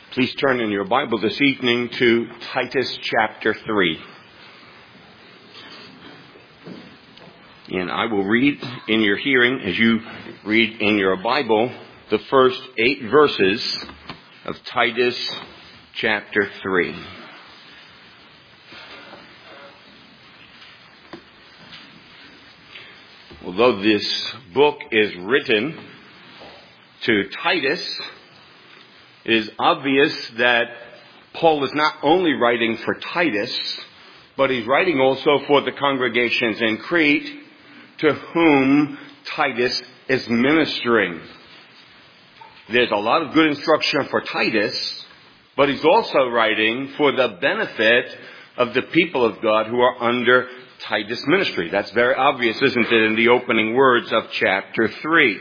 Please turn in your Bible this evening to Titus chapter 3. And I will read in your hearing, as you read in your Bible, the first 8 verses of Titus chapter 3. Although this book is written to Titus, it is obvious that Paul is not only writing for Titus, but he's writing also for the congregations in Crete to whom Titus is ministering. There's a lot of good instruction for Titus, but he's also writing for the benefit of the people of God who are under Titus' ministry. That's very obvious, isn't it, in the opening words of chapter 3.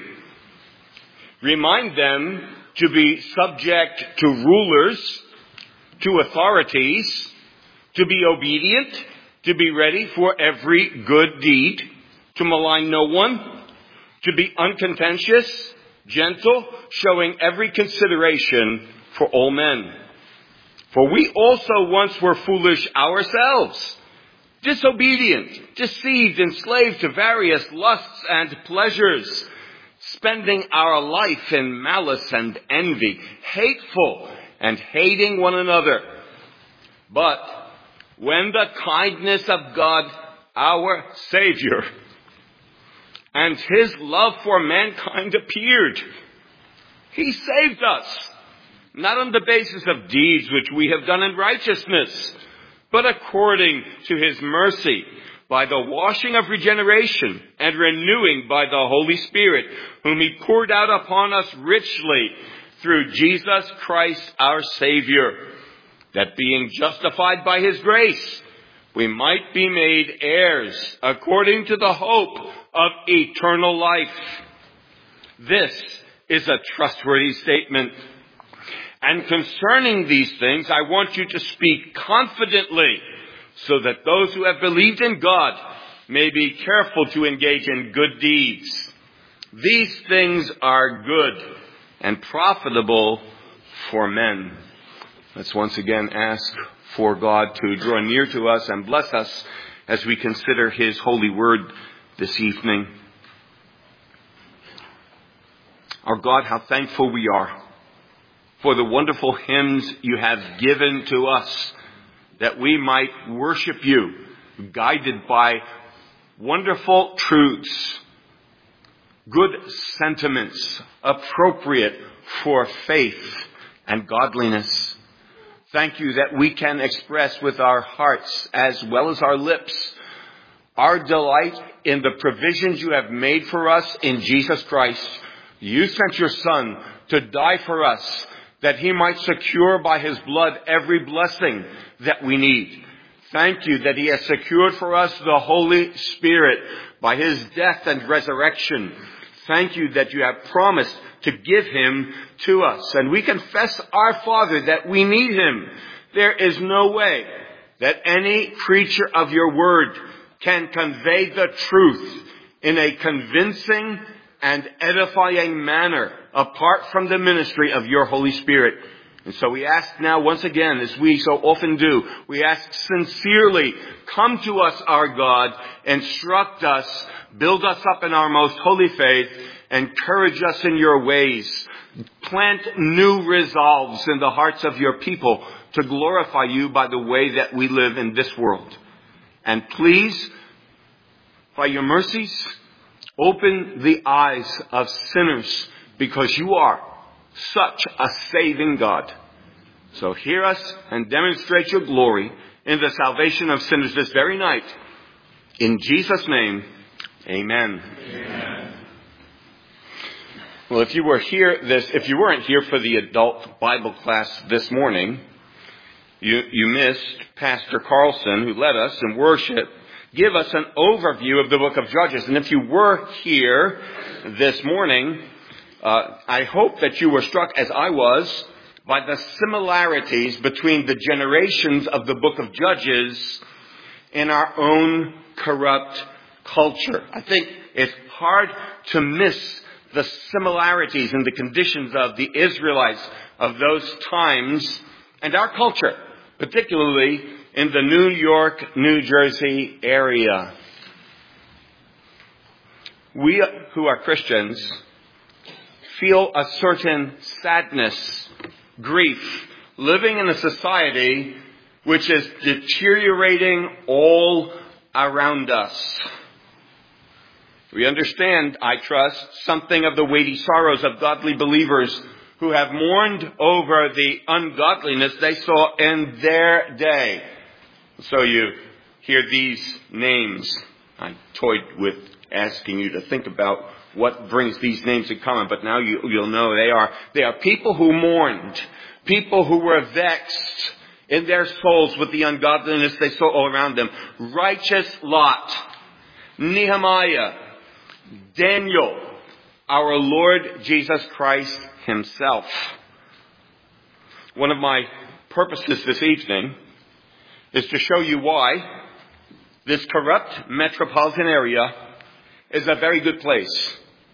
Remind them to be subject to rulers, to authorities, to be obedient, to be ready for every good deed, to malign no one, to be uncontentious, gentle, showing every consideration for all men. For we also once were foolish ourselves, disobedient, deceived, enslaved to various lusts and pleasures, spending our life in malice and envy, hateful and hating one another. But when the kindness of God, our Savior, and His love for mankind appeared, He saved us, not on the basis of deeds which we have done in righteousness, but according to His mercy, by the washing of regeneration and renewing by the Holy Spirit, whom He poured out upon us richly through Jesus Christ our Savior, that being justified by His grace, we might be made heirs according to the hope of eternal life. This is a trustworthy statement. And concerning these things, I want you to speak confidently, so that those who have believed in God may be careful to engage in good deeds. These things are good and profitable for men. Let's once again ask for God to draw near to us and bless us as we consider His holy word this evening. Our God, how thankful we are for the wonderful hymns you have given to us, that we might worship you, guided by wonderful truths, good sentiments, appropriate for faith and godliness. Thank you that we can express with our hearts as well as our lips our delight in the provisions you have made for us in Jesus Christ. You sent your Son to die for us, that He might secure by His blood every blessing that we need. Thank you that He has secured for us the Holy Spirit by His death and resurrection. Thank you that you have promised to give Him to us. And we confess, our Father, that we need Him. There is no way that any preacher of your word can convey the truth in a convincing and edifying manner apart from the ministry of your Holy Spirit. And so we ask now once again, as we so often do, we ask sincerely, come to us, our God, instruct us, build us up in our most holy faith, encourage us in your ways, plant new resolves in the hearts of your people to glorify you by the way that we live in this world. And please, by your mercies, open the eyes of sinners, because you are such a saving God. So hear us and demonstrate your glory in the salvation of sinners this very night. In Jesus' name, amen. Amen. Well, if you weren't here for the adult Bible class this morning, you missed Pastor Carlson, who led us in worship, give us an overview of the book of Judges. And if you were here this morning, I hope that you were struck, as I was, by the similarities between the generations of the book of Judges in our own corrupt culture. I think it's hard to miss the similarities and the conditions of the Israelites of those times and our culture, particularly in the New York, New Jersey area. We who are Christians feel a certain sadness, grief, living in a society which is deteriorating all around us. We understand, I trust, something of the weighty sorrows of godly believers who have mourned over the ungodliness they saw in their day. So you hear these names. I toyed with asking you to think about what brings these names in common, but now you'll know they are people who mourned, people who were vexed in their souls with the ungodliness they saw all around them. Righteous Lot, Nehemiah, Daniel, our Lord Jesus Christ himself. One of my purposes this evening is to show you why this corrupt metropolitan area is a very good place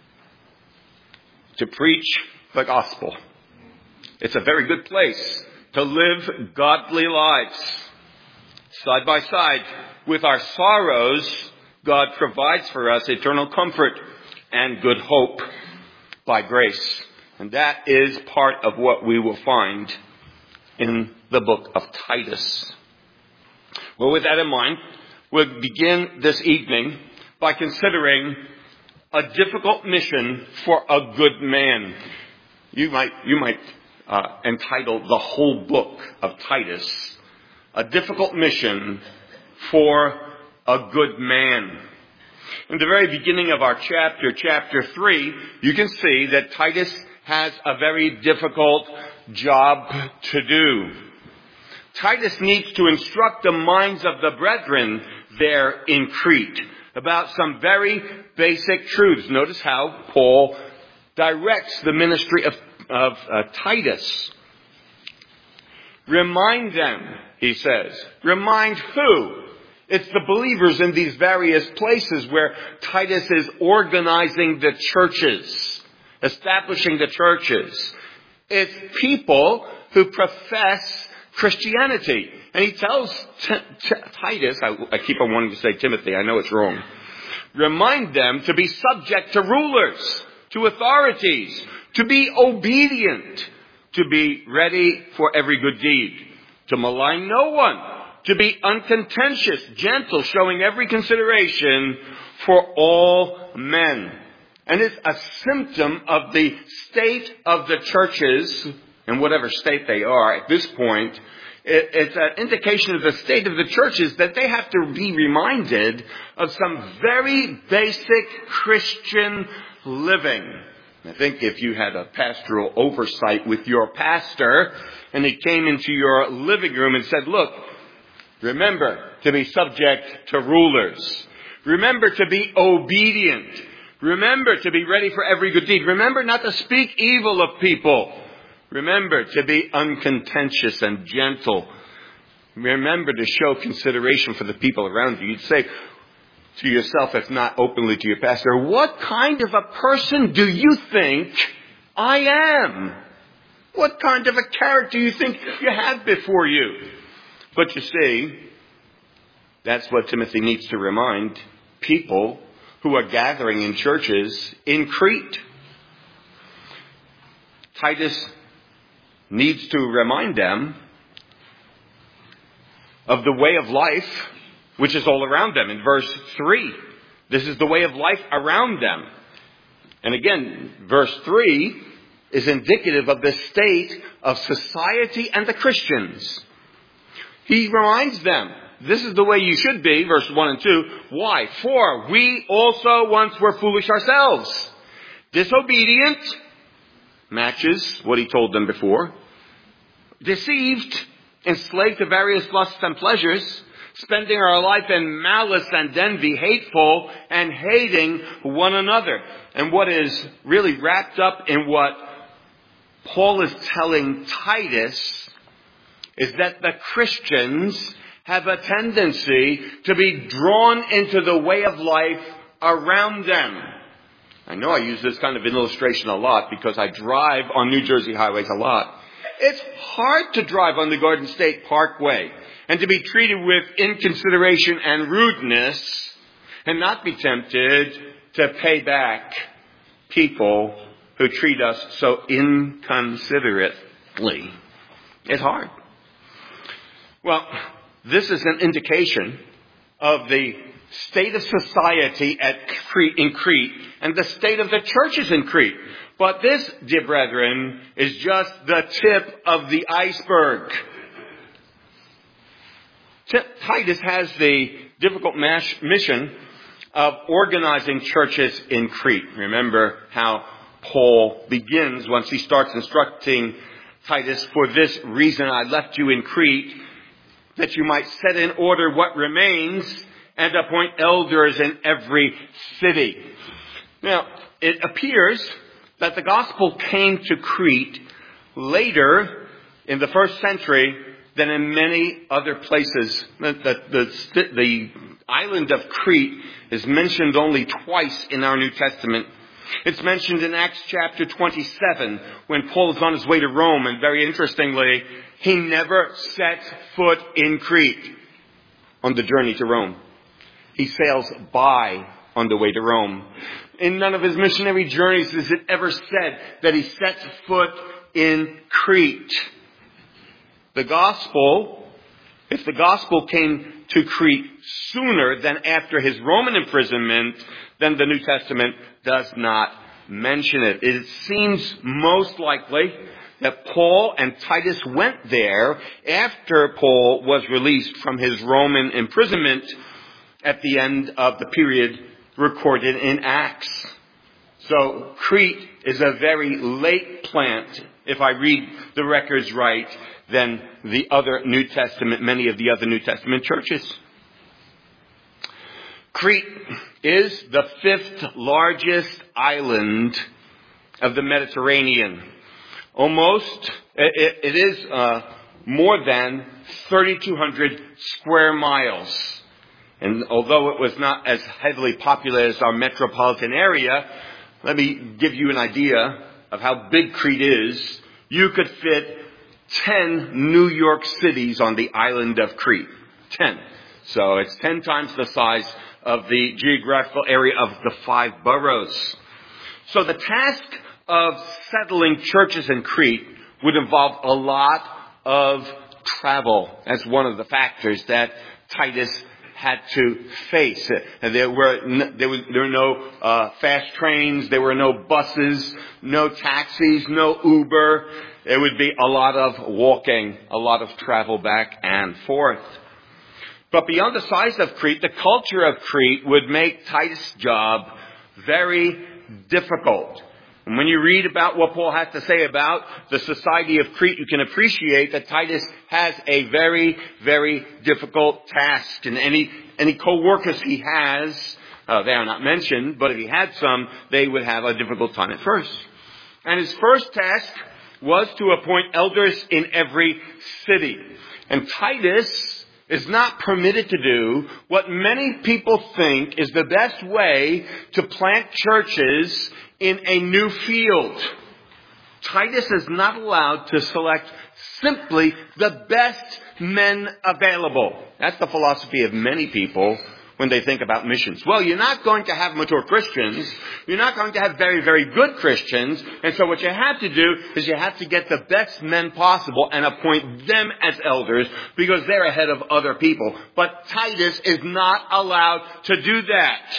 to preach the gospel. It's a very good place to live godly lives. Side by side with our sorrows, God provides for us eternal comfort and good hope by grace. And that is part of what we will find in the book of Titus. Well, with that in mind, we'll begin this evening by considering a difficult mission for a good man. You might entitle the whole book of Titus, A Difficult Mission for a Good Man. In the very beginning of our chapter 3, you can see that Titus has a very difficult job to do. Titus needs to instruct the minds of the brethren there in Crete about some very basic truths. Notice how Paul directs the ministry of Titus. Remind them, he says. Remind who? It's the believers in these various places where Titus is organizing the churches, establishing the churches. It's people who profess Christianity. And he tells Titus, I keep on wanting to say Timothy, I know it's wrong. Remind them to be subject to rulers, to authorities, to be obedient, to be ready for every good deed, to malign no one, to be uncontentious, gentle, showing every consideration for all men. And it's a symptom of the state of the churches, in whatever state they are at this point. It's an indication of the state of the churches that they have to be reminded of some very basic Christian living. I think if you had a pastoral oversight with your pastor and he came into your living room and said, look, remember to be subject to rulers. Remember to be obedient. Remember to be ready for every good deed. Remember not to speak evil of people. Remember to be uncontentious and gentle. Remember to show consideration for the people around you. You'd say to yourself, if not openly to your pastor, what kind of a person do you think I am? What kind of a character do you think you have before you? But you see, that's what Timothy needs to remind people who are gathering in churches in Crete. Titus needs to remind them of the way of life which is all around them. In verse 3, this is the way of life around them. And again, verse 3 is indicative of the state of society and the Christians. He reminds them, this is the way you should be, verse 1 and 2. Why? For we also once were foolish ourselves, disobedient, matches what he told them before, deceived, enslaved to various lusts and pleasures, spending our life in malice and envy, hateful and hating one another. And what is really wrapped up in what Paul is telling Titus is that the Christians have a tendency to be drawn into the way of life around them. I know I use this kind of illustration a lot because I drive on New Jersey highways a lot. It's hard to drive on the Garden State Parkway and to be treated with inconsideration and rudeness and not be tempted to pay back people who treat us so inconsiderately. It's hard. Well, this is an indication of the state of society in Crete and the state of the churches in Crete. But this, dear brethren, is just the tip of the iceberg. Titus has the difficult mission of organizing churches in Crete. Remember how Paul begins once he starts instructing Titus, for this reason I left you in Crete, that you might set in order what remains and appoint elders in every city. Now, it appears that the gospel came to Crete later in the first century than in many other places. The island of Crete is mentioned only twice in our New Testament. It's mentioned in Acts chapter 27 when Paul is on his way to Rome, and very interestingly, he never sets foot in Crete on the journey to Rome. He sails by on the way to Rome. In none of his missionary journeys is it ever said that he sets foot in Crete. If the gospel came to Crete sooner than after his Roman imprisonment, then the New Testament does not mention it. It seems most likely that Paul and Titus went there after Paul was released from his Roman imprisonment at the end of the period recorded in Acts. So Crete is a very late plant, if I read the records right, than many of the other New Testament churches. Crete is the 5th largest island of the Mediterranean. It is more than 3,200 square miles. And although it was not as heavily populated as our metropolitan area, let me give you an idea of how big Crete is. You could fit 10 New York cities on the island of Crete. 10. So it's 10 times the size of the geographical area of the 5 boroughs. So the task of settling churches in Crete would involve a lot of travel as one of the factors that Titus had to face. There were no fast trains, there were no buses, no taxis, no Uber. It would be a lot of walking, a lot of travel back and forth. But beyond the size of Crete, the culture of Crete would make Titus' job very difficult. And when you read about what Paul has to say about the society of Crete, you can appreciate that Titus has a very, very difficult task. And any co-workers he has, they are not mentioned, but if he had some, they would have a difficult time at first. And his first task was to appoint elders in every city. And Titus is not permitted to do what many people think is the best way to plant churches in a new field. Titus is not allowed to select simply the best men available. That's the philosophy of many people when they think about missions. Well, you're not going to have mature Christians. You're not going to have very, very good Christians. And so what you have to do is you have to get the best men possible and appoint them as elders because they're ahead of other people. But Titus is not allowed to do that.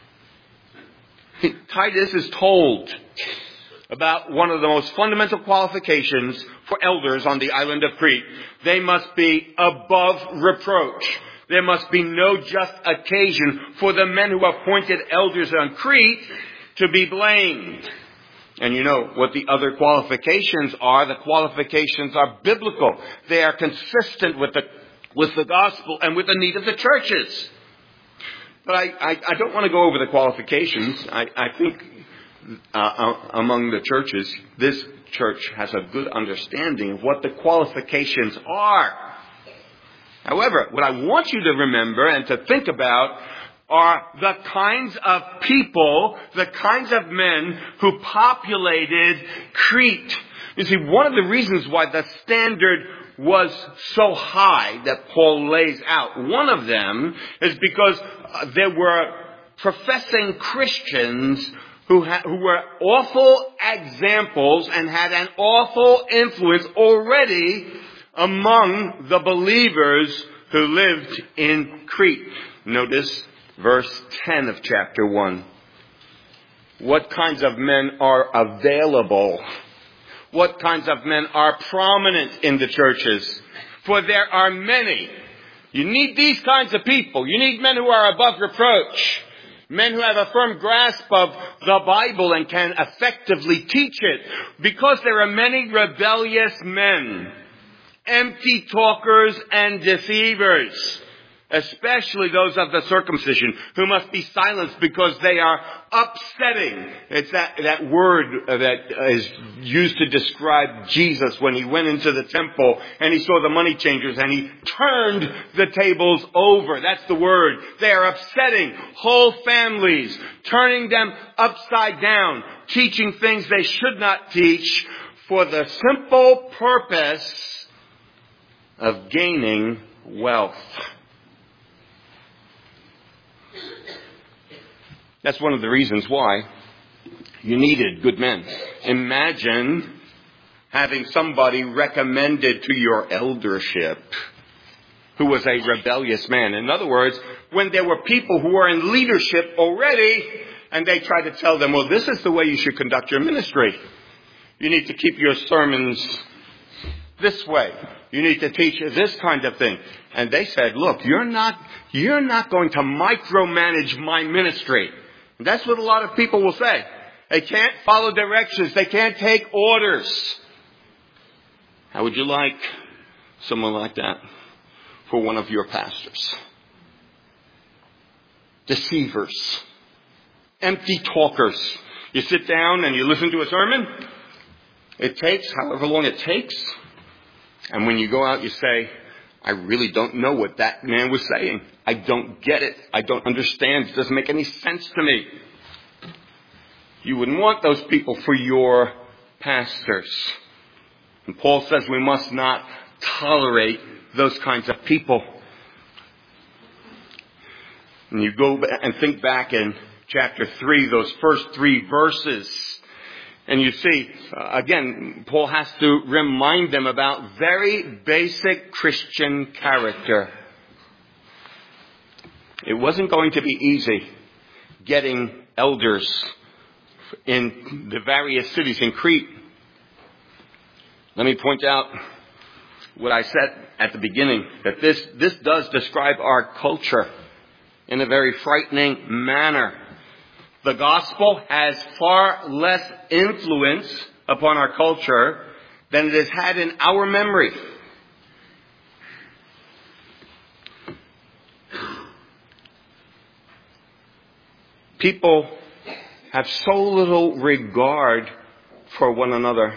Titus is told about one of the most fundamental qualifications for elders on the island of Crete. They must be above reproach. There must be no just occasion for the men who appointed elders on Crete to be blamed. And you know what the other qualifications are. The qualifications are biblical. They are consistent with the gospel and with the need of the churches. But I don't want to go over the qualifications. I think among the churches, this church has a good understanding of what the qualifications are. However, what I want you to remember and to think about are the kinds of people, the kinds of men who populated Crete. You see, one of the reasons why the standard was so high that Paul lays out, one of them is because there were professing Christians who were awful examples and had an awful influence already among the believers who lived in Crete. Notice verse 10 of chapter 1. What kinds of men are available? What kinds of men are prominent in the churches? For there are many. You need these kinds of people. You need men who are above reproach. Men who have a firm grasp of the Bible and can effectively teach it. Because there are many rebellious men, empty talkers and deceivers, especially those of the circumcision, who must be silenced because they are upsetting. It's that word that is used to describe Jesus when he went into the temple and he saw the money changers and he turned the tables over. That's the word. They are upsetting whole families, turning them upside down, teaching things they should not teach for the simple purpose of gaining wealth. That's one of the reasons why you needed good men. Imagine having somebody recommended to your eldership who was a rebellious man. In other words, when there were people who were in leadership already and they tried to tell them, well, this is the way you should conduct your ministry. You need to keep your sermons this way. You need to teach this kind of thing. And they said, look, you're not going to micromanage my ministry. And that's what a lot of people will say. They can't follow directions. They can't take orders. How would you like someone like that for one of your pastors? Deceivers. Empty talkers. You sit down and you listen to a sermon. It takes however long it takes. And when you go out, you say, I really don't know what that man was saying. I don't get it. I don't understand. It doesn't make any sense to me. You wouldn't want those people for your pastors. And Paul says we must not tolerate those kinds of people. And you go and think back in chapter 3, those first 3 verses. And you see, again, Paul has to remind them about very basic Christian character. It wasn't going to be easy getting elders in the various cities in Crete. Let me point out what I said at the beginning, that this does describe our culture in a very frightening manner. The gospel has far less influence upon our culture than it has had in our memory. People have so little regard for one another.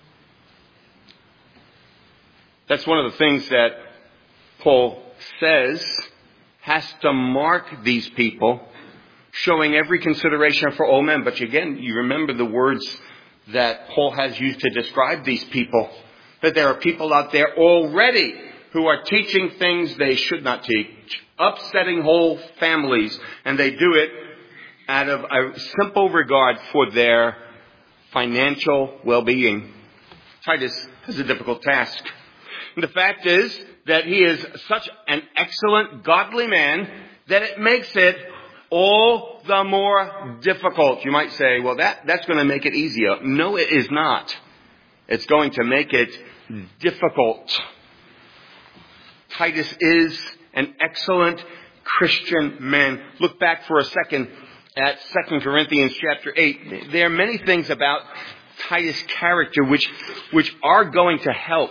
That's one of the things that Paul says has to mark these people, showing every consideration for all men. But again, you remember the words that Paul has used to describe these people. That there are people out there already who are teaching things they should not teach, upsetting whole families, and they do it out of a simple regard for their financial well-being. Titus has a difficult task. And the fact is that he is such an excellent, godly man that it makes it all the more difficult. You might say, well, that's going to make it easier. No, it is not. It's going to make it difficult. Titus is an excellent Christian man. Look back for a second at 2 Corinthians chapter 8. There are many things about Titus' character which are going to help.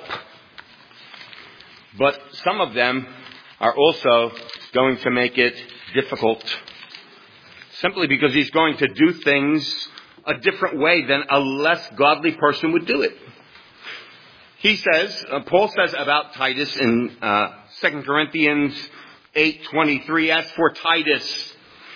But some of them are also going to make it difficult. Simply because he's going to do things a different way than a less godly person would do it. He says, Paul says about Titus in 2 Corinthians 8:23, as for Titus,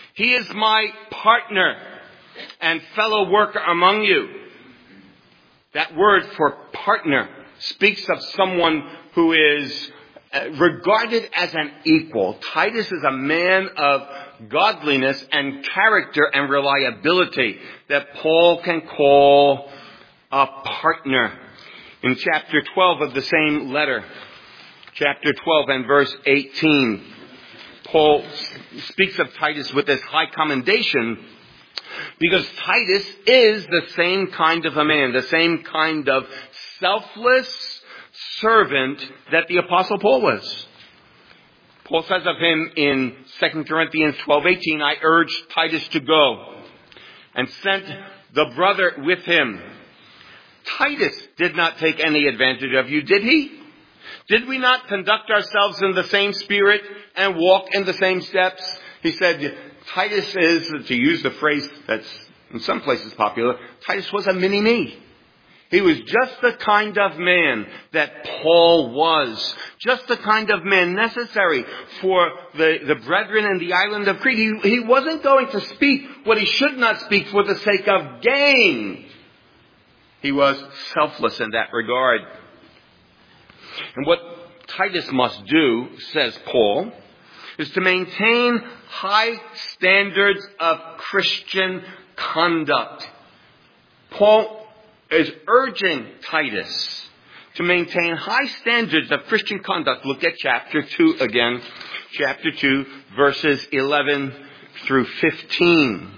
He is my partner and fellow worker among you. That word for partner speaks of someone who is regarded as an equal. Titus is a man of godliness and character and reliability that Paul can call a partner. In chapter 12 of the same letter, chapter 12 and verse 18, Paul speaks of Titus with this high commendation because Titus is the same kind of a man, the same kind of selfless servant that the Apostle Paul was. Paul says of him in 2 Corinthians 12:18, I urged Titus to go and sent the brother with him. Titus did not take any advantage of you, did he? Did we not conduct ourselves in the same spirit and walk in the same steps? He said, Titus is, to use the phrase that's in some places popular, Titus was a mini-me. He was just the kind of man that Paul was. Just the kind of man necessary for the brethren in the island of Crete. He wasn't going to speak what he should not speak for the sake of gain. He was selfless in that regard. And what Titus must do, says Paul, is to maintain high standards of Christian conduct. Paul is urging Titus to maintain high standards of Christian conduct. Look at chapter 2 again. Chapter 2, verses 11 through 15.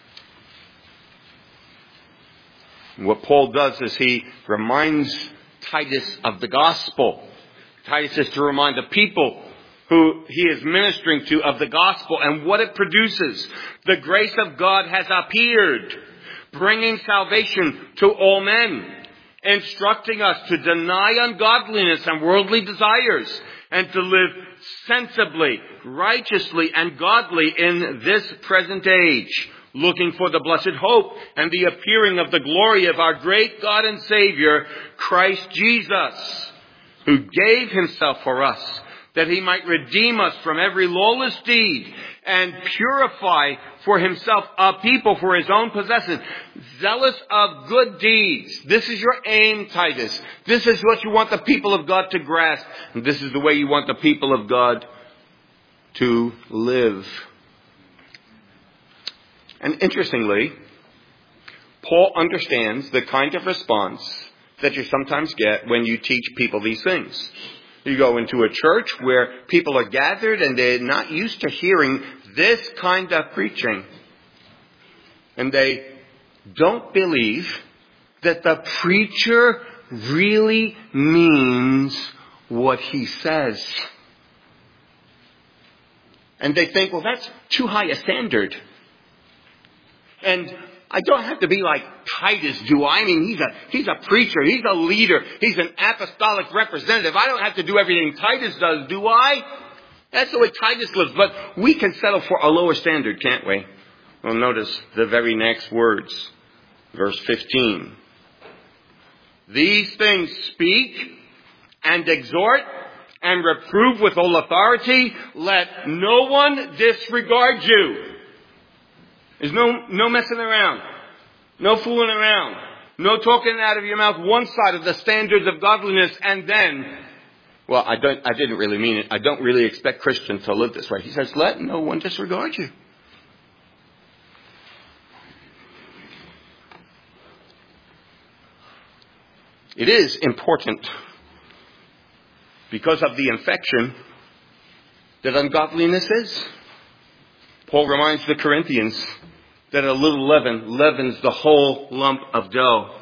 What Paul does is he reminds Titus of the gospel. Titus is to remind the people who he is ministering to of the gospel and what it produces. The grace of God has appeared, bringing salvation to all men, instructing us to deny ungodliness and worldly desires and to live sensibly, righteously, and godly in this present age, looking for the blessed hope and the appearing of the glory of our great God and Savior, Christ Jesus, who gave himself for us, that he might redeem us from every lawless deed and purify for himself a people for his own possession, zealous of good deeds. This is your aim, Titus. This is what you want the people of God to grasp. And this is the way you want the people of God to live. And interestingly, Paul understands the kind of response that you sometimes get when you teach people these things. You go into a church where people are gathered and they're not used to hearing this kind of preaching. And they don't believe that the preacher really means what he says. And they think, well, that's too high a standard. And I don't have to be like Titus, do I? I mean, he's a preacher. He's a leader. He's an apostolic representative. I don't have to do everything Titus does, do I? That's the way Titus lives. But we can settle for a lower standard, can't we? Well, notice the very next words. Verse 15. These things speak and exhort and reprove with all authority. Let no one disregard you. There's no messing around. No fooling around. No talking out of your mouth one side of the standards of godliness and then, well, I didn't really mean it. I don't really expect Christians to live this way. He says, let no one disregard you. It is important because of the infection that ungodliness is. Paul reminds the Corinthians that a little leaven leavens the whole lump of dough.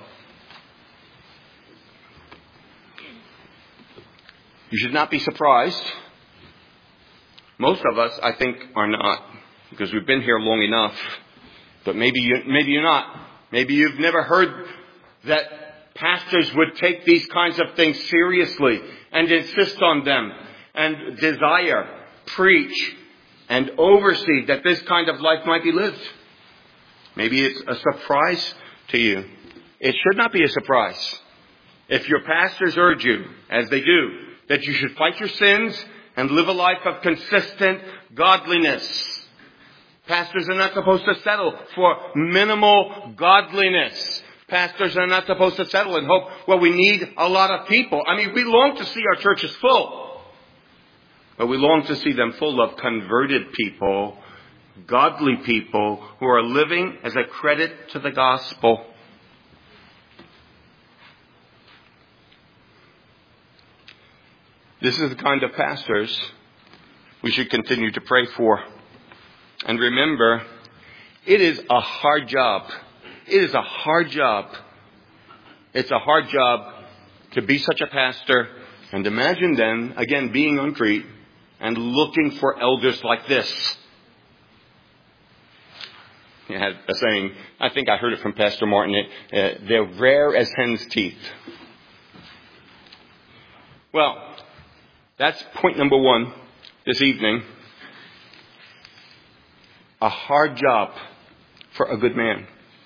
You should not be surprised. Most of us, I think, are not, because we've been here long enough. But maybe you're not. Maybe you've never heard that pastors would take these kinds of things seriously and insist on them and desire, preach, and oversee that this kind of life might be lived. Maybe it's a surprise to you. It should not be a surprise. If your pastors urge you, as they do, that you should fight your sins and live a life of consistent godliness. Pastors are not supposed to settle for minimal godliness. Pastors are not supposed to settle and hope, well, we need a lot of people. I mean, we long to see our churches full. But we long to see them full of converted people, godly people who are living as a credit to the gospel. This is the kind of pastors we should continue to pray for. And remember, it is a hard job. It is a hard job. It's a hard job to be such a pastor. And imagine then, again, being on Crete and looking for elders like this. He had a saying, I think I heard it from Pastor Martin, they're rare as hen's teeth. Well, that's point number one this evening. A hard job for a good man.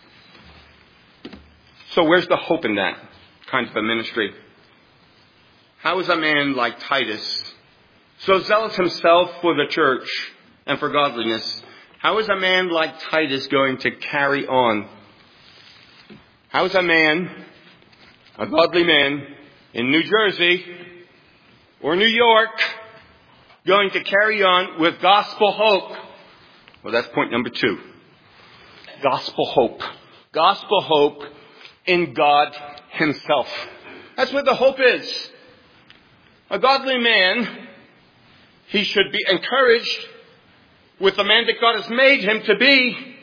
So where's the hope in that kind of a ministry? How is a man like Titus, so zealous himself for the church and for godliness, how is a man like Titus going to carry on? How is a man, a godly man in New Jersey or New York, going to carry on with gospel hope? Well, that's point number two. Gospel hope. Gospel hope in God himself. That's where the hope is. A godly man, he should be encouraged with the man that God has made him to be.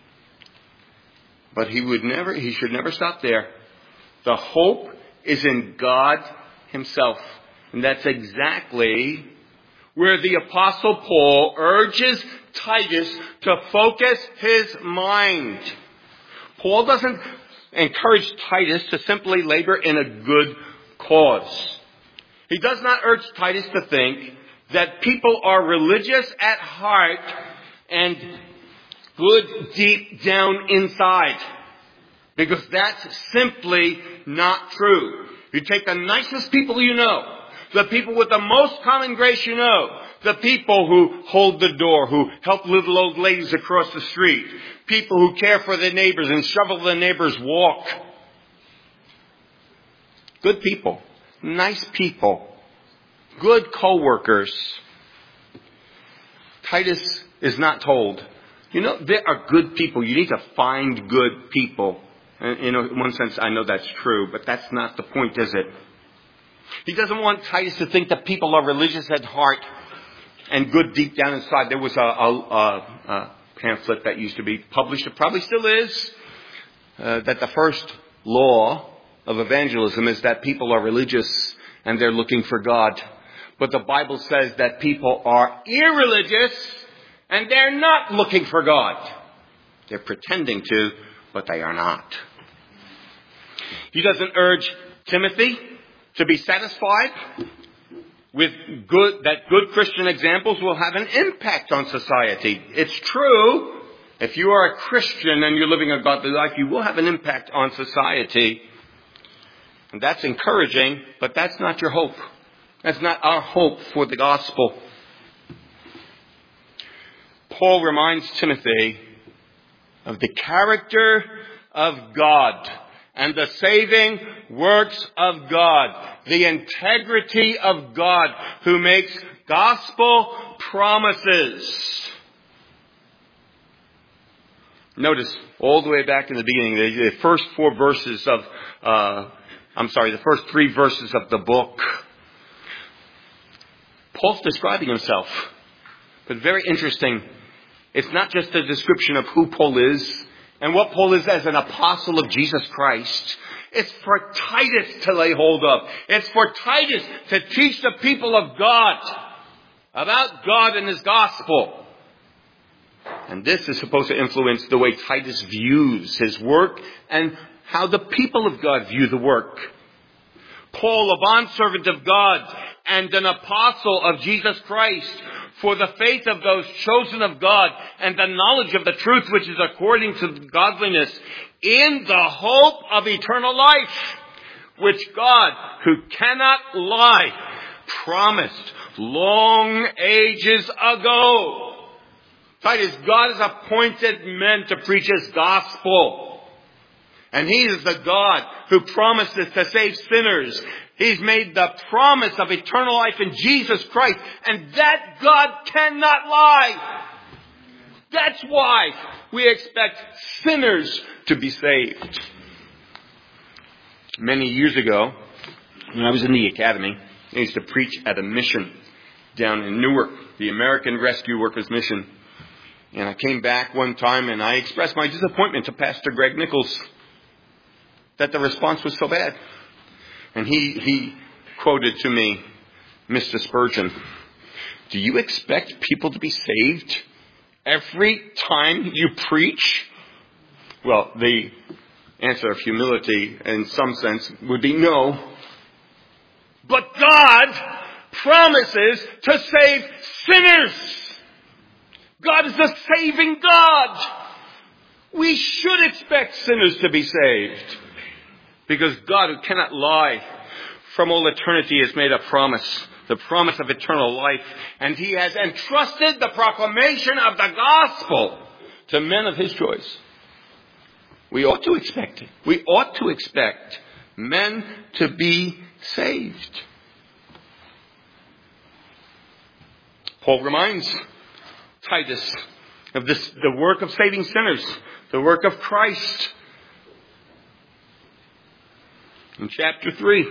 But he should never stop there. The hope is in God himself. And that's exactly where the Apostle Paul urges Titus to focus his mind. Paul doesn't encourage Titus to simply labor in a good cause. He does not urge Titus to think that people are religious at heart and good deep down inside. Because that's simply not true. You take the nicest people you know, the people with the most common grace you know, the people who hold the door, who help little old ladies across the street, people who care for their neighbors and shovel their neighbors' walk. Good people, nice people, good co-workers. Titus is not told, there are good people. You need to find good people. And, in one sense, I know that's true, but that's not the point, is it? He doesn't want Titus to think that people are religious at heart and good deep down inside. There was a pamphlet that used to be published, it probably still is, that the first law of evangelism is that people are religious and they're looking for God. But the Bible says that people are irreligious and they're not looking for God. They're pretending to, but they are not. He doesn't urge Timothy to be satisfied with good Christian examples will have an impact on society. It's true. If you are a Christian and you're living a godly life, you will have an impact on society. And that's encouraging, but that's not your hope. That's not our hope for the gospel. Paul reminds Timothy of the character of God and the saving works of God, the integrity of God who makes gospel promises. Notice all the way back in the beginning, the first three verses of the book. Paul's describing himself. But very interesting. It's not just a description of who Paul is and what Paul is as an apostle of Jesus Christ. It's for Titus to lay hold of. It's for Titus to teach the people of God about God and his gospel. And this is supposed to influence the way Titus views his work and how the people of God view the work. Paul, a bondservant of God and an apostle of Jesus Christ, for the faith of those chosen of God and the knowledge of the truth which is according to godliness, in the hope of eternal life, which God, who cannot lie, promised long ages ago Titus, God has appointed men to preach His gospel. And He is the God who promises to save sinners. He's made the promise of eternal life in Jesus Christ. And that God cannot lie. That's why we expect sinners to be saved. Many years ago, when I was in the academy, I used to preach at a mission down in Newark, the American Rescue Workers Mission. And I came back one time and I expressed my disappointment to Pastor Greg Nichols that the response was so bad. And he quoted to me, Mr. Spurgeon, do you expect people to be saved every time you preach? Well, the answer of humility in some sense would be no. But God promises to save sinners. God is a saving God. We should expect sinners to be saved. Because God, who cannot lie, from all eternity has made a promise. The promise of eternal life. And He has entrusted the proclamation of the gospel to men of His choice. We ought to expect it. We ought to expect men to be saved. Paul reminds Titus of the work of saving sinners, the work of Christ. In chapter 3,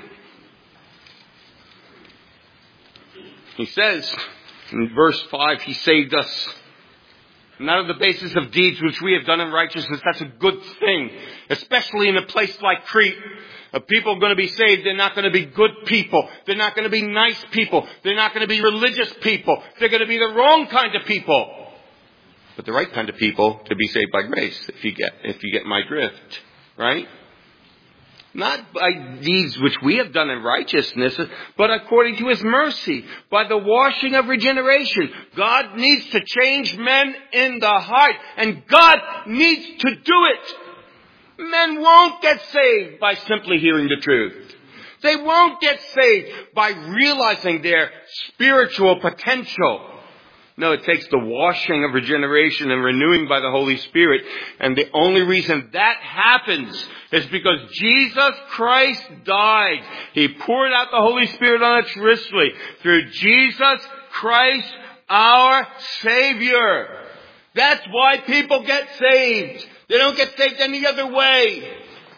he says, in verse 5, He saved us, not on the basis of deeds which we have done in righteousness. That's a good thing, especially in a place like Crete. If people are going to be saved, they're not going to be good people. They're not going to be nice people. They're not going to be religious people. They're going to be the wrong kind of people. But the right kind of people to be saved by grace, if you get my drift, right? Not by deeds which we have done in righteousness, but according to His mercy, by the washing of regeneration. God needs to change men in the heart, and God needs to do it. Men won't get saved by simply hearing the truth. They won't get saved by realizing their spiritual potential. No, it takes the washing of regeneration and renewing by the Holy Spirit. And the only reason that happens is because Jesus Christ died. He poured out the Holy Spirit on us richly through Jesus Christ, our Savior. That's why people get saved. They don't get saved any other way.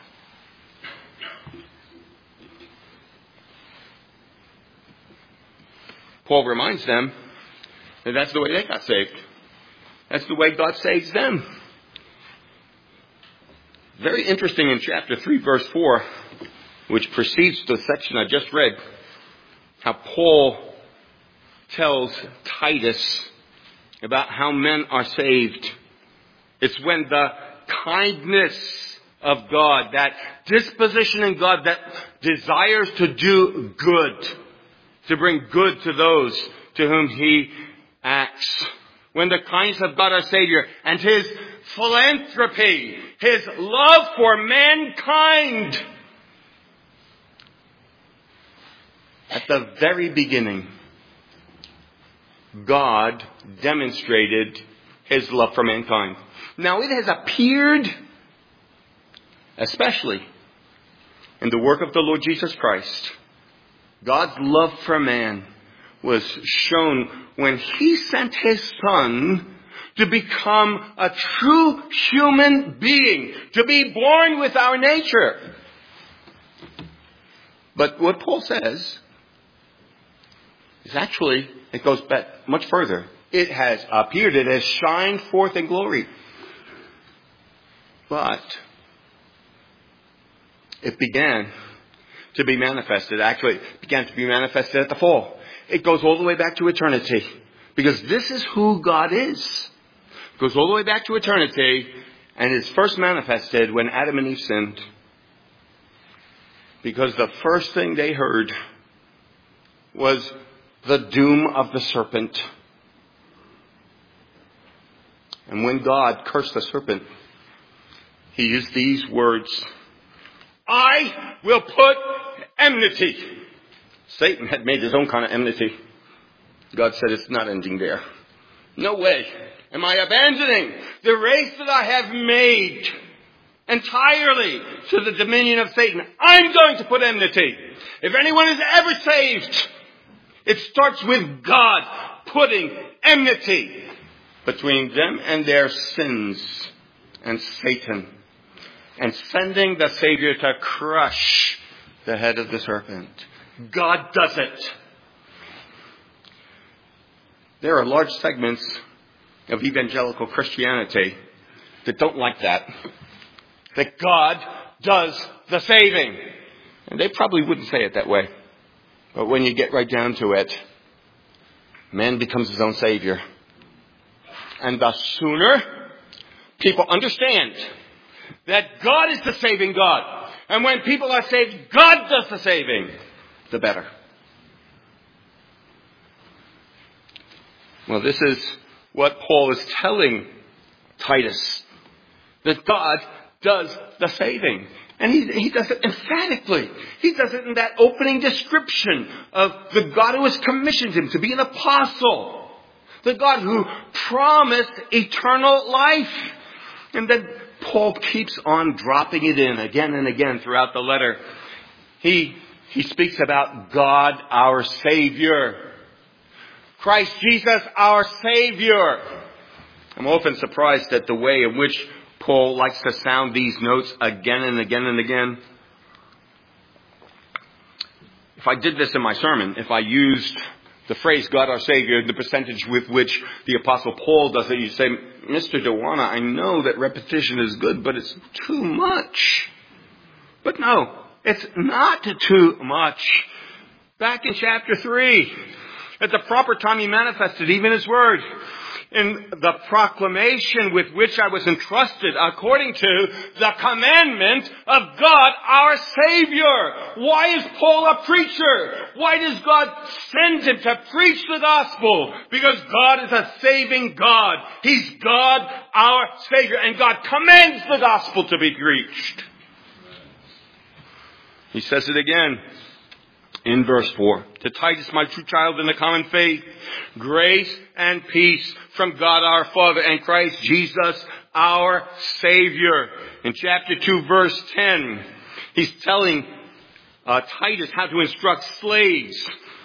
Paul reminds them that that's the way they got saved. That's the way God saves them. Very interesting in chapter 3, verse 4, which precedes the section I just read, how Paul tells Titus about how men are saved. It's when the kindness of God, that disposition in God that desires to do good, to bring good to those to whom He acts. When the kindness of God our Savior and His philanthropy, His love for mankind. At the very beginning, God demonstrated His love for mankind. Now it has appeared, especially in the work of the Lord Jesus Christ, God's love for man was shown when He sent His Son to become a true human being, to be born with our nature. But what Paul says is actually, it goes back much further. It has appeared, it has shined forth in glory. But it began to be manifested. Actually, it began to be manifested at the fall. It goes all the way back to eternity. Because this is who God is. It goes all the way back to eternity. And it's first manifested when Adam and Eve sinned. Because the first thing they heard was the doom of the serpent. And when God cursed the serpent, He used these words, I will put enmity. Satan had made his own kind of enmity. God said it's not ending there. No way am I abandoning the race that I have made entirely to the dominion of Satan. I'm going to put enmity. If anyone is ever saved, it starts with God putting enmity between them and their sins and Satan, and sending the Savior to crush the head of the serpent. God does it. There are large segments of evangelical Christianity that don't like that. That God does the saving. And they probably wouldn't say it that way. But when you get right down to it, man becomes his own savior. And the sooner people understand that God is the saving God, and when people are saved, God does the saving, the better. Well, this is what Paul is telling Titus. That God does the saving. And he does it emphatically. He does it in that opening description of the God who has commissioned him to be an apostle. The God who promised eternal life. And then Paul keeps on dropping it in again and again throughout the letter. He speaks about God our Savior. Christ Jesus our Savior. I'm often surprised at the way in which Paul likes to sound these notes again and again and again. If I did this in my sermon, if I used the phrase God our Savior, the percentage with which the Apostle Paul does it, you say, Mr. Dewana, I know that repetition is good, but it's too much. But no, it's not too much. Back in chapter 3, at the proper time he manifested even his word. In the proclamation with which I was entrusted according to the commandment of God our Savior. Why is Paul a preacher? Why does God send him to preach the gospel? Because God is a saving God. He's God our Savior. And God commands the gospel to be preached. He says it again. In verse 4, to Titus, my true child in the common faith, grace and peace from God our Father and Christ Jesus our Savior. In chapter 2, verse 10, he's telling Titus how to instruct slaves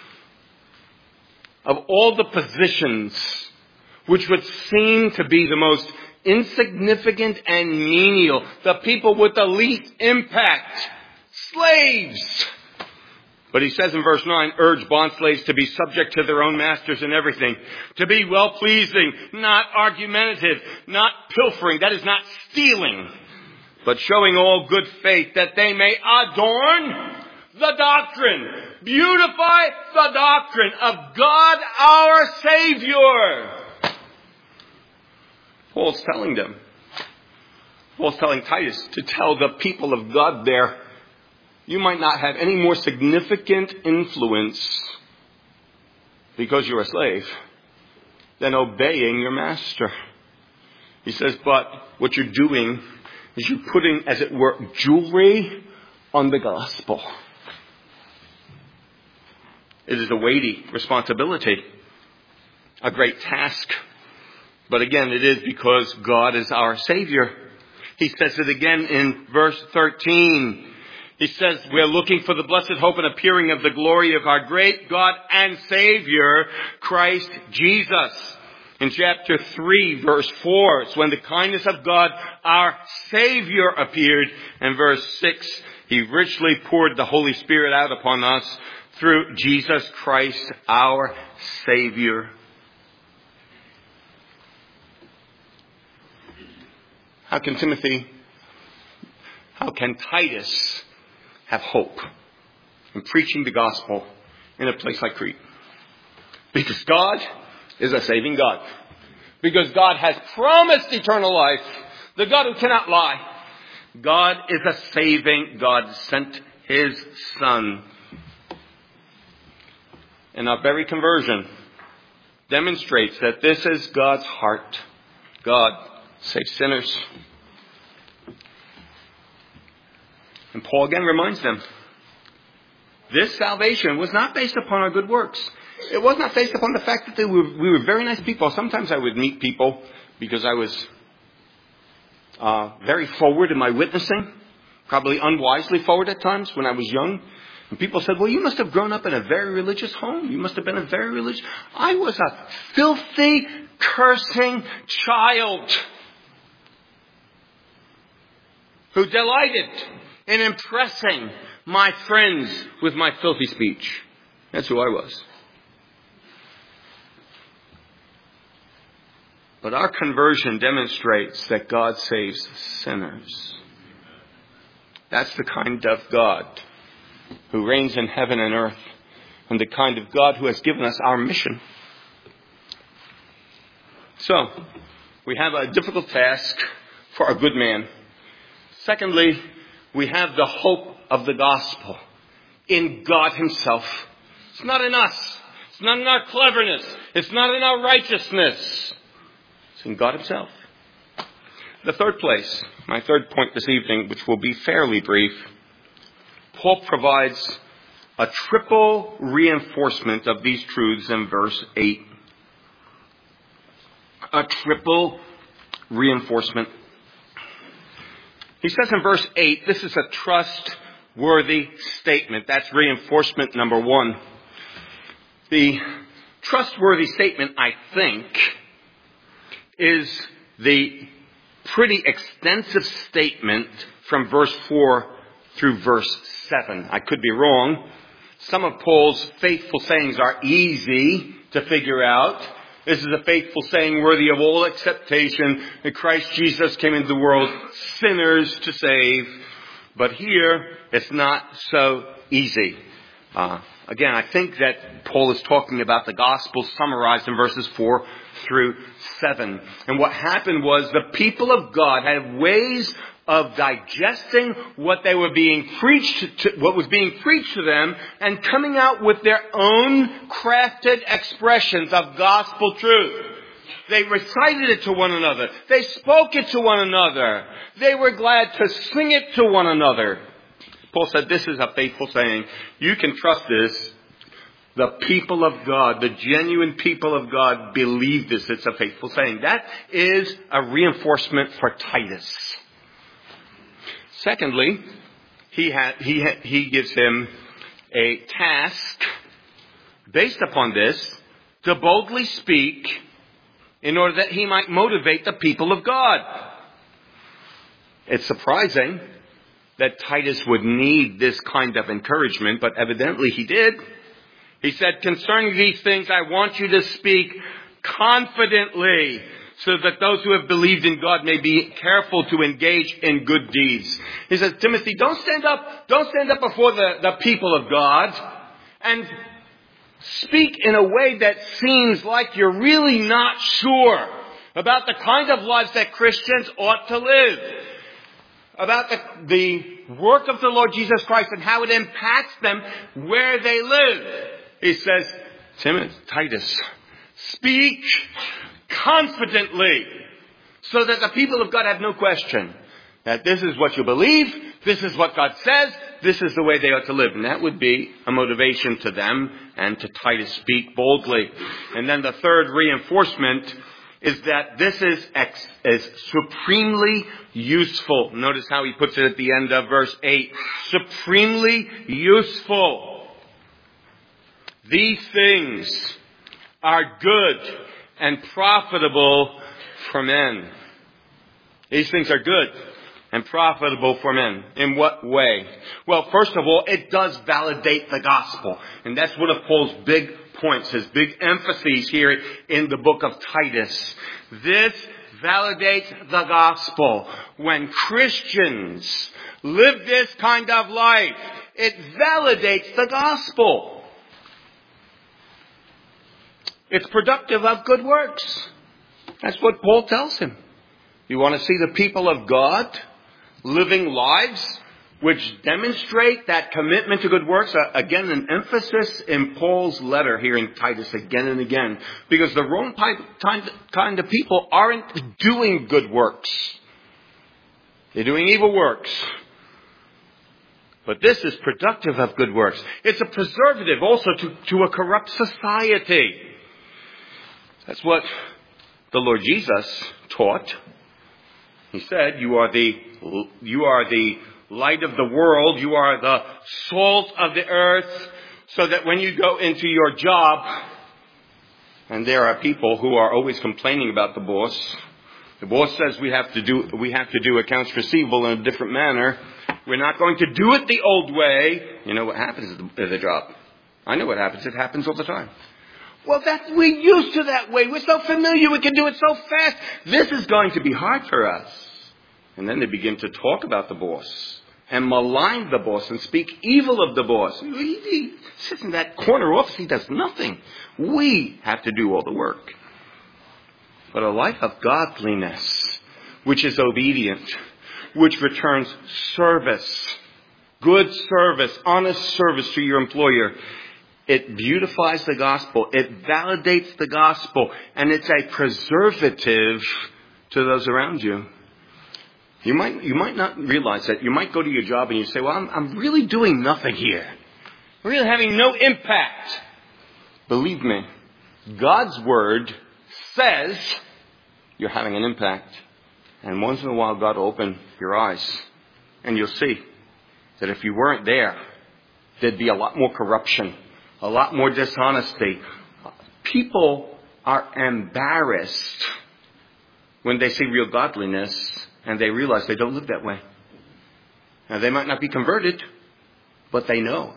of all the positions which would seem to be the most insignificant and menial, the people with the least impact, slaves. But he says in verse 9, urge bondslaves to be subject to their own masters in everything, to be well-pleasing, not argumentative, not pilfering, that is not stealing, but showing all good faith, that they may adorn the doctrine, beautify the doctrine of God our Savior. Paul's telling them, Paul's telling Titus to tell the people of God there, you might not have any more significant influence because you're a slave than obeying your master. He says, but what you're doing is you're putting, as it were, jewelry on the gospel. It is a weighty responsibility, a great task. But again, it is because God is our Savior. He says it again in verse 13. He says, we're looking for the blessed hope and appearing of the glory of our great God and Savior, Christ Jesus. In chapter 3, verse 4, it's when the kindness of God, our Savior, appeared. And verse 6, He richly poured the Holy Spirit out upon us through Jesus Christ, our Savior. How can Titus have hope in preaching the gospel in a place like Crete? Because God is a saving God. Because God has promised eternal life. The God who cannot lie. God is a saving God, sent His Son. And our very conversion demonstrates that this is God's heart. God saves sinners. And Paul again reminds them, this salvation was not based upon our good works. It was not based upon the fact that we were very nice people. Sometimes I would meet people because I was very forward in my witnessing, probably unwisely forward at times when I was young. And people said, well, you must have grown up in a very religious home. You must have been a very religious... I was a filthy, cursing child who delighted in impressing my friends with my filthy speech. That's who I was. But our conversion demonstrates that God saves sinners. That's the kind of God who reigns in heaven and earth, and the kind of God who has given us our mission. So, we have a difficult task for a good man. Secondly, we have the hope of the gospel in God himself. It's not in us. It's not in our cleverness. It's not in our righteousness. It's in God himself. The third place, my third point this evening, which will be fairly brief, Paul provides a triple reinforcement of these truths in verse 8. A triple reinforcement. He says in verse 8, this is a trustworthy statement. That's reinforcement number one. The trustworthy statement, I think, is the pretty extensive statement from verse 4 through verse 7. I could be wrong. Some of Paul's faithful sayings are easy to figure out. This is a faithful saying worthy of all acceptation, that Christ Jesus came into the world sinners to save. But here, it's not so easy. Again, I think that Paul is talking about the gospel summarized in verses 4 through 7. And what happened was the people of God had ways of digesting what they were being preached to, what was being preached to them, and coming out with their own crafted expressions of gospel truth. They recited it to one another. They spoke it to one another. They were glad to sing it to one another. Paul said, this is a faithful saying. You can trust this. The people of God, the genuine people of God, believe this. It's a faithful saying. That is a reinforcement for Titus. Secondly, he gives him a task based upon this to boldly speak in order that he might motivate the people of God. It's surprising that Titus would need this kind of encouragement, but evidently he did. He said, concerning these things, I want you to speak confidently, so that those who have believed in God may be careful to engage in good deeds. He says, Timothy, don't stand up before the people of God and speak in a way that seems like you're really not sure about the kind of lives that Christians ought to live, about the work of the Lord Jesus Christ and how it impacts them where they live. He says, Titus, speak confidently, so that the people of God have no question that this is what you believe, this is what God says, this is the way they ought to live. And that would be a motivation to them and to Titus, speak boldly. And then the third reinforcement is that this is supremely useful. Notice how he puts it at the end of verse 8. Supremely useful. These things are good and profitable for men. These things are good and profitable for men. In what way? Well, first of all, it does validate the gospel. And that's one of Paul's big points, his big emphases here in the book of Titus. This validates the gospel. When Christians live this kind of life, it validates the gospel. It's productive of good works. That's what Paul tells him. You want to see the people of God living lives which demonstrate that commitment to good works? Again, an emphasis in Paul's letter here in Titus again and again. Because the wrong kind of people aren't doing good works. They're doing evil works. But this is productive of good works. It's a preservative also to a corrupt society. That's what the Lord Jesus taught. He said, you are the light of the world. You are the salt of the earth. So that when you go into your job, and there are people who are always complaining about the boss. The boss says we have to do accounts receivable in a different manner. We're not going to do it the old way. You know what happens at the job? I know what happens. It happens all the time. Well, we're used to that way. We're so familiar. We can do it so fast. This is going to be hard for us. And then they begin to talk about the boss and malign the boss and speak evil of the boss. He sits in that corner office. He does nothing. We have to do all the work. But a life of godliness, which is obedient, which returns service, good service, honest service to your employer, it beautifies the gospel, it validates the gospel, and it's a preservative to those around you. You might not realize that. You might go to your job and you say, well, I'm really doing nothing here. I'm really having no impact. Believe me, God's word says you're having an impact. And once in a while, God will open your eyes. And you'll see that if you weren't there, there'd be a lot more corruption, a lot more dishonesty. People are embarrassed when they see real godliness and they realize they don't live that way. Now, they might not be converted, but they know.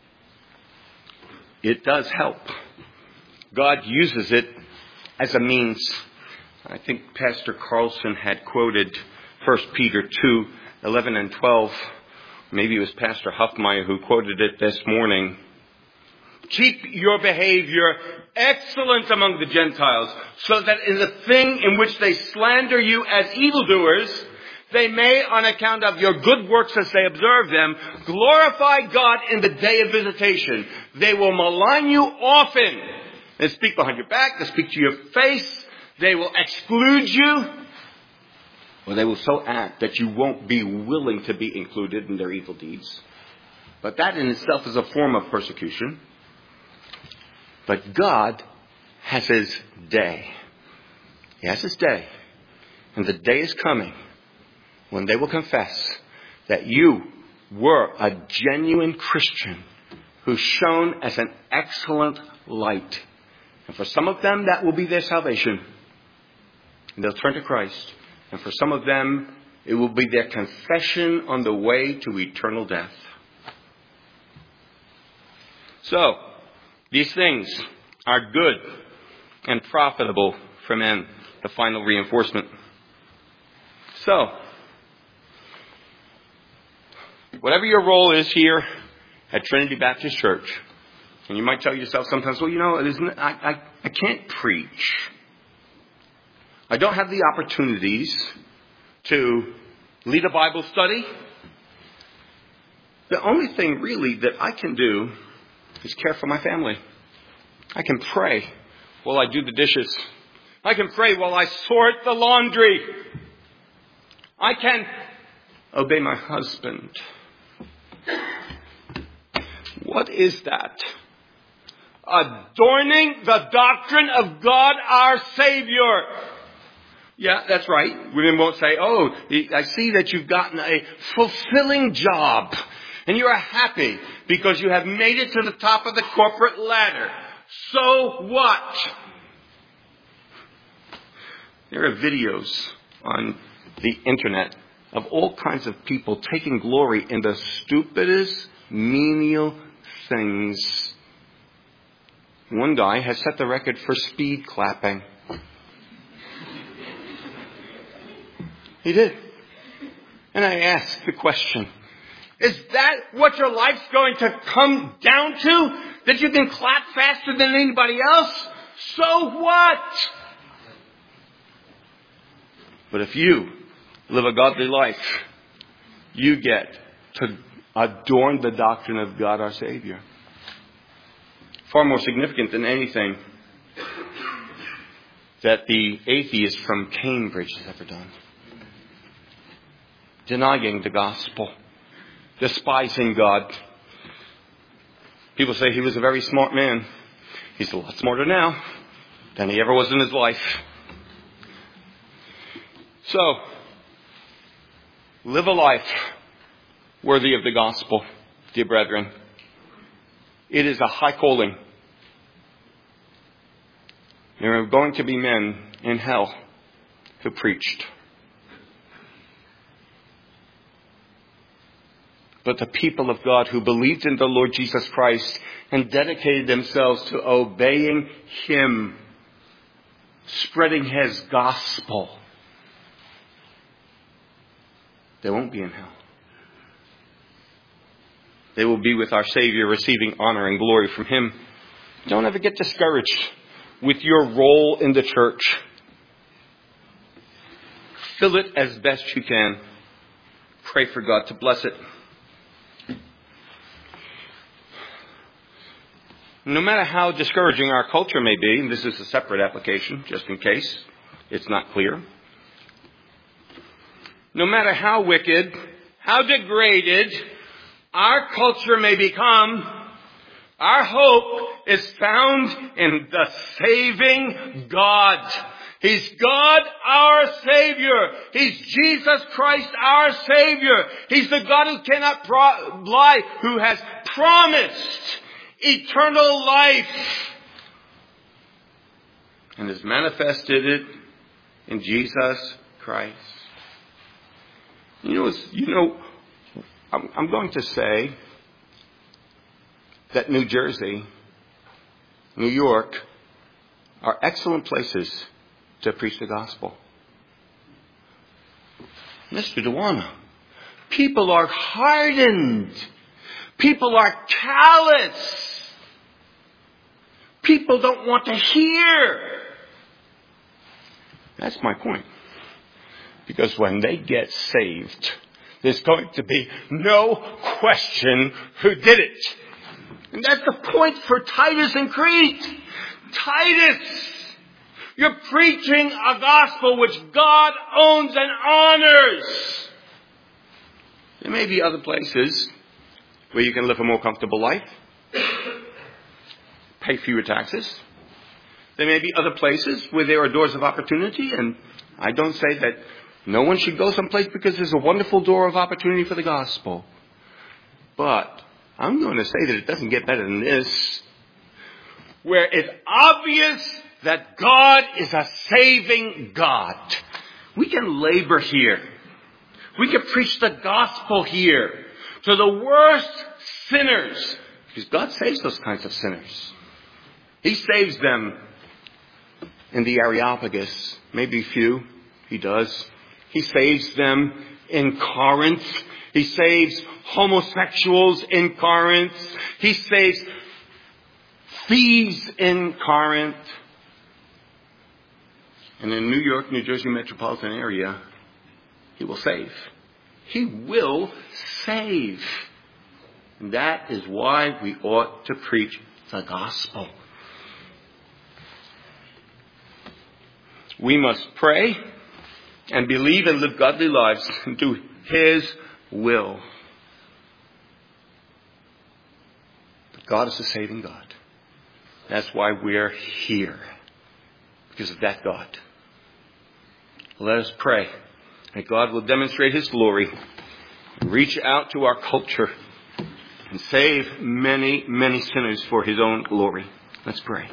It does help. God uses it as a means. I think Pastor Carlson had quoted 1 Peter 2, 11 and 12. Maybe it was Pastor Huffmeyer who quoted it this morning. Keep your behavior excellent among the Gentiles, so that in the thing in which they slander you as evildoers, they may, on account of your good works as they observe them, glorify God in the day of visitation. They will malign you often. They speak behind your back. They speak to your face. They will exclude you. Or they will so act that you won't be willing to be included in their evil deeds. But that in itself is a form of persecution. But God has His day. He has His day. And the day is coming when they will confess that you were a genuine Christian who shone as an excellent light. And for some of them, that will be their salvation. And they'll turn to Christ. And for some of them, it will be their confession on the way to eternal death. So, these things are good and profitable for men. The final reinforcement. So, whatever your role is here at Trinity Baptist Church, and you might tell yourself sometimes, well, I can't preach. I don't have the opportunities to lead a Bible study. The only thing really that I can do is care for my family. I can pray while I do the dishes. I can pray while I sort the laundry. I can obey my husband. What is that? Adorning the doctrine of God our Savior. Yeah, that's right. Women won't say, oh, I see that you've gotten a fulfilling job. And you are happy because you have made it to the top of the corporate ladder. So what? There are videos on the internet of all kinds of people taking glory in the stupidest, menial things. One guy has set the record for speed clapping. He did. And I asked the question, is that what your life's going to come down to? That you can clap faster than anybody else? So what? But if you live a godly life, you get to adorn the doctrine of God our Savior. Far more significant than anything that the atheist from Cambridge has ever done. Denying the gospel. despising God. People say he was a very smart man. He's a lot smarter now than he ever was in his life. So, live a life worthy of the gospel, dear brethren. It is a high calling. There are going to be men in hell who preached. But the people of God who believed in the Lord Jesus Christ and dedicated themselves to obeying Him, spreading His gospel, they won't be in hell. They will be with our Savior, receiving honor and glory from Him. Don't ever get discouraged with your role in the church. Fill it as best you can. Pray for God to bless it. No matter how discouraging our culture may be, and this is a separate application, just in case it's not clear. No matter how wicked, how degraded our culture may become, our hope is found in the saving God. He's God, our Savior. He's Jesus Christ, our Savior. He's the God who cannot lie, who has promised eternal life and has manifested it in Jesus Christ. I'm going to say that New Jersey, New York are excellent places to preach the gospel. Mr. Dewana, people are hardened. People are callous. People don't want to hear. That's my point. Because when they get saved, there's going to be no question who did it. And that's the point for Titus and Crete. Titus, you're preaching a gospel which God owns and honors. There may be other places where you can live a more comfortable life, pay fewer taxes. There may be other places where there are doors of opportunity, and I don't say that no one should go someplace because there's a wonderful door of opportunity for the gospel. But I'm going to say that it doesn't get better than this, where it's obvious that God is a saving God. We can labor here. We can preach the gospel here to the worst sinners, because God saves those kinds of sinners. He saves them in the Areopagus. Maybe few. He does. He saves them in Corinth. He saves homosexuals in Corinth. He saves thieves in Corinth. And in New York, New Jersey metropolitan area, He will save. He will save. And that is why we ought to preach the gospel. We must pray and believe and live godly lives and do His will. But God is a saving God. That's why we're here. Because of that God. Let us pray that God will demonstrate His glory and reach out to our culture and save many, many sinners for His own glory. Let's pray.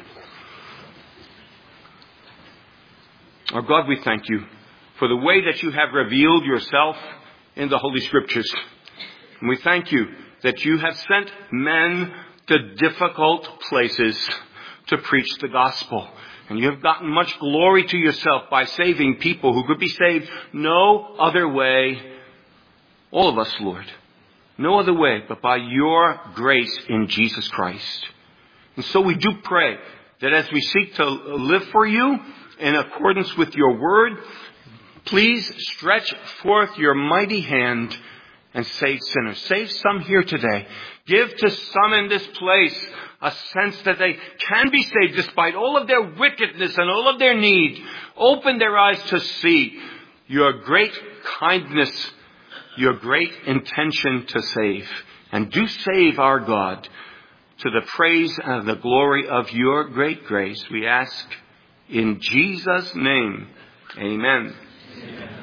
Our God, we thank You for the way that You have revealed Yourself in the Holy Scriptures. And we thank You that You have sent men to difficult places to preach the gospel. And You have gotten much glory to Yourself by saving people who could be saved no other way. All of us, Lord. No other way but by Your grace in Jesus Christ. And so we do pray that as we seek to live for You in accordance with Your word, please stretch forth Your mighty hand and save sinners. Save some here today. Give to some in this place a sense that they can be saved despite all of their wickedness and all of their need. Open their eyes to see Your great kindness, your great intention to save. And do save our God to the praise and the glory of your great grace. We ask in Jesus' name. Amen. Amen.